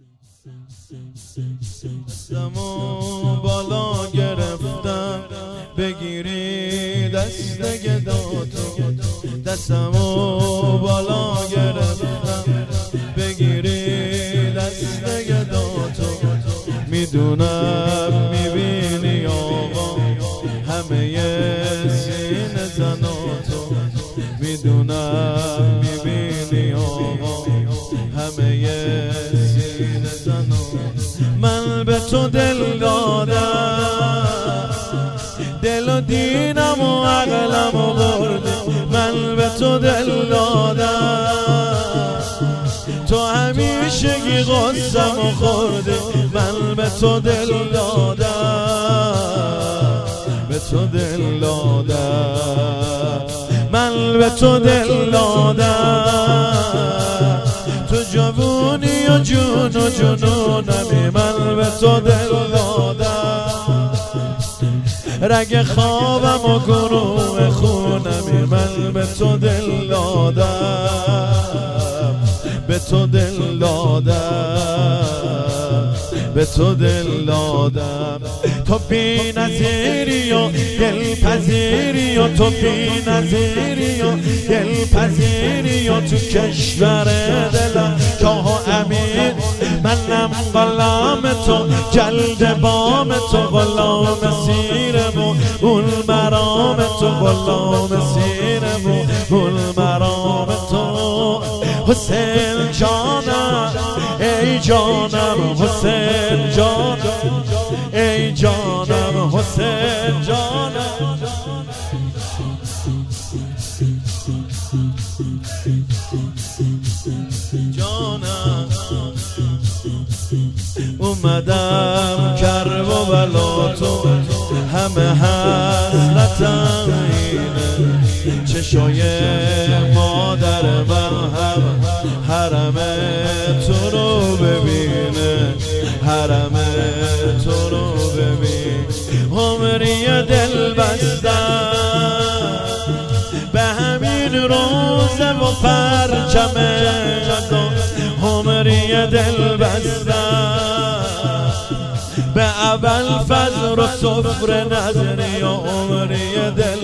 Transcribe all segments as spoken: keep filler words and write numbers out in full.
دستمو بالا گرفتم بگیری دست گداتو، دستمو بالا گرفتم بگیری دست گداتو. میدونم میبینی آقا همه سینه زناتو، میدونم میبینی آقا همه سینه زناتو. من به تو دل دادم، دل و دینم و عقلم و بردی. من به تو دل دادم، تو همیشگی غصم و خوردی. من به تو دل دادم، به تو دل دادم، من به تو دل دادم. تو جوونی و جون و جنونمی، من به تو دل دادم. رگ خوابم و گروه خونمی، من به تو دل دادم، به تو دل دادم، به تو دل دادم. تو بی نظیری و دل پذیری و تو بی نظیری و دل پذیری و تو کشور دلم شاه و امیر. منم غلام تو، جلد بام تو، غلام سیرم و اون مرام تو، غلام سیرم و اون مرام تو. حسین جانم ای جانم، حسین جانم ای جانم، حسین جانم. جانم اومدم کربلا تو، همه حسرتم اینه. چشای مادر من هم حرم تو رو ببینه، حرم تو رو ببین. عمری دل بستم به همین روزه و پرچم جدا. عمری دل بستم به اول فجر و صفر نظری. عمری دل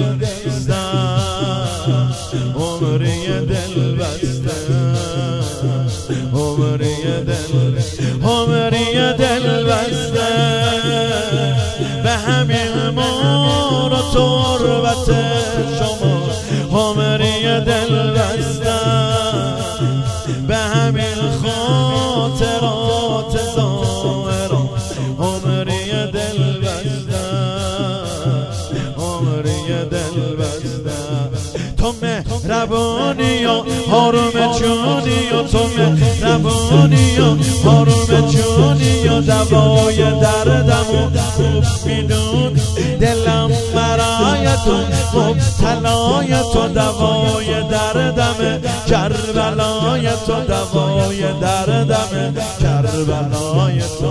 بستم، عمری دل بستم، عمری دل عمری دل بستم به همین مور و تربت شما. عمری دل بستم به همین خاطرات ظاهران. عمری دل بستم، عمری دل بستم. تو مهربانی و حرم جونی و تو مهربانی و حرم جونی و دوای دردم و خوب میدون. دلم برای تو مبتلای تو، دوای دردم کربلای تو، دوای دردم کربلای تو،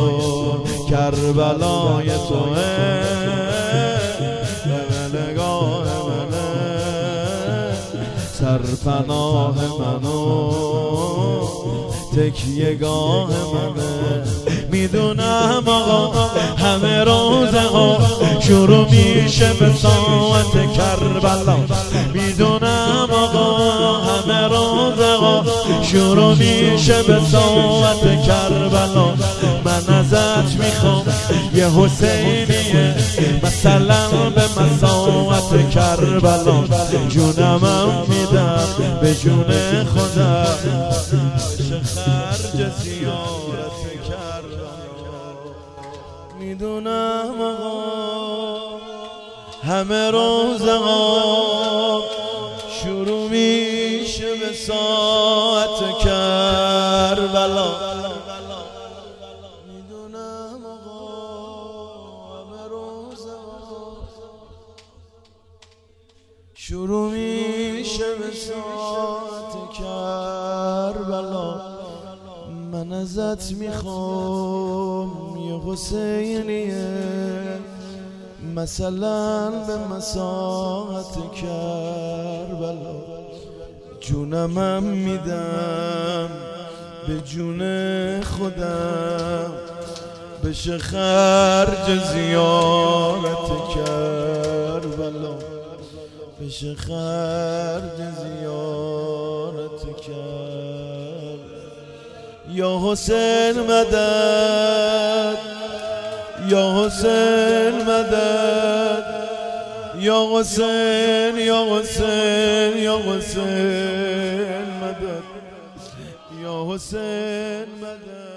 کربلای تو. نگاه منه سرپناه منو تکیه‌گاه منه. میدونم آقا همه روزه ها شروع میشه به ساعت کربلا. میدونم آقا همه روزه ها شروع میشه به ساعت کربلا. من ازت میخوام یه حسینیه مثلا به مساعت کربلا. جونمم میدم به جون خودم خرج زیارت کربلا. میدونم آقا همه روزها شروع میشه به ساعت کربلا. میدونم آقا همه روزها شروع میشه به ساعت کربلا. من ازت میخوام یه حسینیه مثلا به مساحت کربلا. جونمم میدم به جون خودم بشه خرج زیارت کربلا، بشه خرج زیارت کربلا. یا حسین مدد، یا حسین مدد، یا حسین یا حسین یا حسین مدد، یا حسین مدد.